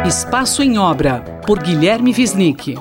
Espaço em Obra, por Guilherme Wisnik.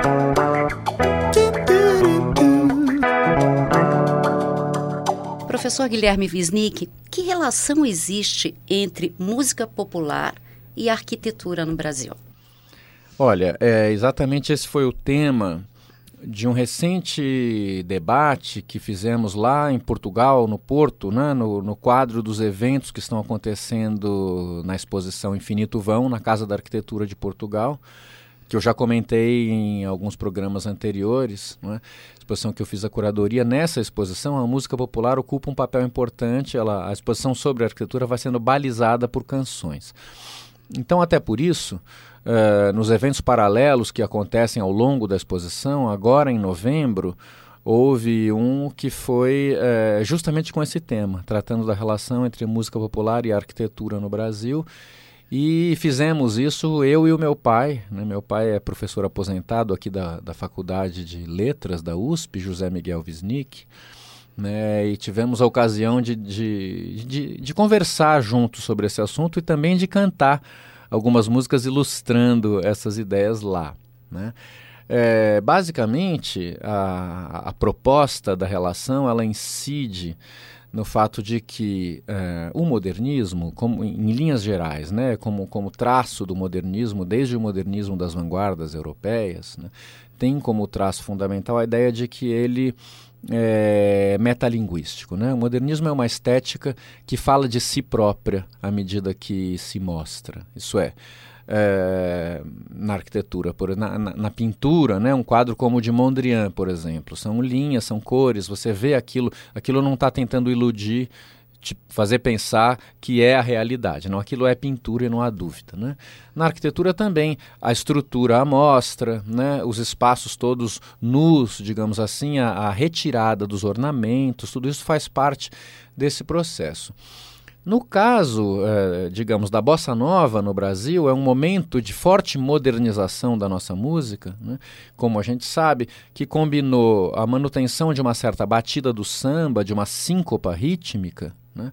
Professor Guilherme Wisnik, que relação existe entre música popular e arquitetura no Brasil? Olha, exatamente esse foi o tema de um recente debate que fizemos lá em Portugal, no Porto, né, no quadro dos eventos que estão acontecendo na exposição Infinito Vão, na Casa da Arquitetura de Portugal, que eu já comentei em alguns programas anteriores, né? Exposição que eu fiz a curadoria. Nessa exposição, a música popular ocupa um papel importante. A exposição sobre a arquitetura vai sendo balizada por canções. Então, até por isso, nos eventos paralelos que acontecem ao longo da exposição, agora em novembro, houve um que foi justamente com esse tema, tratando da relação entre música popular e arquitetura no Brasil. E fizemos isso eu e o meu pai, né? Meu pai é professor aposentado aqui da Faculdade de Letras da USP, José Miguel Wisnik, né? E tivemos a ocasião de conversar juntos sobre esse assunto e também de cantar algumas músicas ilustrando essas ideias lá, né? Basicamente, a proposta da relação, ela incide no fato de que o modernismo, como, em linhas gerais, né, como traço do modernismo, desde o modernismo das vanguardas europeias, né, tem como traço fundamental a ideia de que ele é metalinguístico, né? O modernismo é uma estética que fala de si própria à medida que se mostra. Isso na arquitetura, na pintura, né? Um quadro como o de Mondrian, por exemplo, são linhas, são cores, você vê aquilo não está tentando iludir, te fazer pensar que é a realidade, não, aquilo é pintura e não há dúvida, né? Na arquitetura também, a estrutura à mostra, né? Os espaços todos nus, digamos assim, a retirada dos ornamentos, tudo isso faz parte desse processo. No caso, digamos, da Bossa Nova no Brasil, é um momento de forte modernização da nossa música, né? Como a gente sabe, que combinou a manutenção de uma certa batida do samba, de uma síncopa rítmica, né?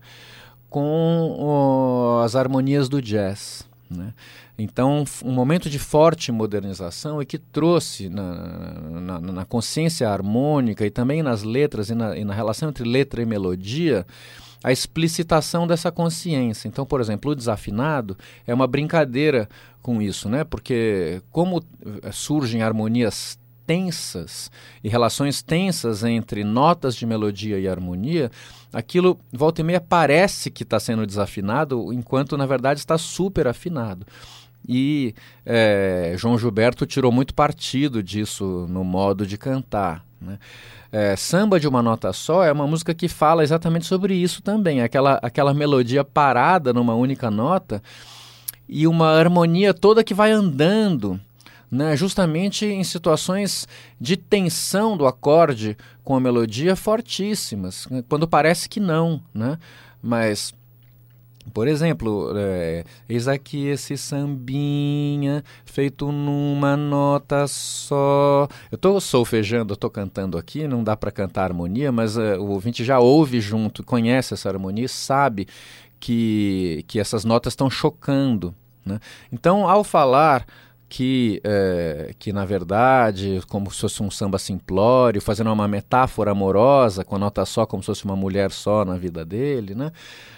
Com as harmonias do jazz, né? Então, um momento de forte modernização e que trouxe na consciência harmônica e também nas letras e na relação entre letra e melodia, a explicitação dessa consciência. Então, por exemplo, o desafinado é uma brincadeira com isso, né? Porque como surgem harmonias tensas e relações tensas entre notas de melodia e harmonia, aquilo, volta e meia, parece que está sendo desafinado, enquanto, na verdade, está super afinado. E João Gilberto tirou muito partido disso no modo de cantar, né? Samba de uma nota só é uma música que fala exatamente sobre isso também, aquela melodia parada numa única nota e uma harmonia toda que vai andando, né, justamente em situações de tensão do acorde com a melodia fortíssimas, né, quando parece que não, né? Mas, por exemplo, eis aqui esse sambinha feito numa nota só. Eu estou solfejando, eu estou cantando aqui, não dá para cantar harmonia, mas o ouvinte já ouve junto, conhece essa harmonia e sabe que essas notas estão chocando, né? Então, ao falar que na verdade, como se fosse um samba simplório, fazendo uma metáfora amorosa com a nota só, como se fosse uma mulher só na vida dele, né?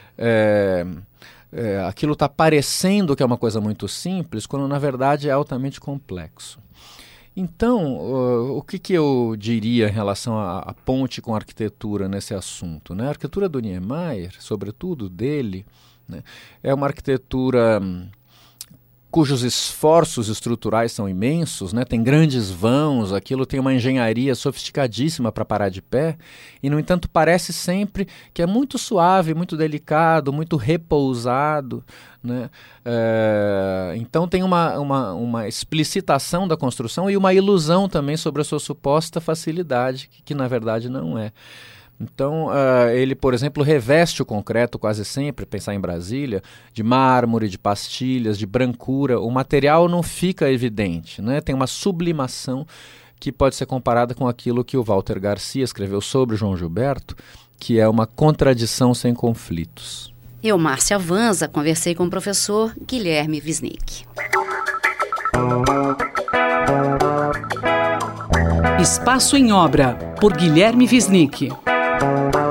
Aquilo está parecendo que é uma coisa muito simples, quando na verdade é altamente complexo. Então, o que eu diria em relação à ponte com a arquitetura nesse assunto, né? A arquitetura do Niemeyer, sobretudo dele, né, é uma arquitetura cujos esforços estruturais são imensos, né? Tem grandes vãos, aquilo tem uma engenharia sofisticadíssima para parar de pé, e no entanto parece sempre que é muito suave, muito delicado, muito repousado, né? Então tem uma explicitação da construção e uma ilusão também sobre a sua suposta facilidade, que na verdade não é. Então, ele, por exemplo, reveste o concreto quase sempre, pensar em Brasília, de mármore, de pastilhas, de brancura. O material não fica evidente, né? Tem uma sublimação que pode ser comparada com aquilo que o Walter Garcia escreveu sobre João Gilberto, que é uma contradição sem conflitos. Eu, Márcia Vanza, conversei com o professor Guilherme Wisnik. Espaço em Obra, por Guilherme Wisnik.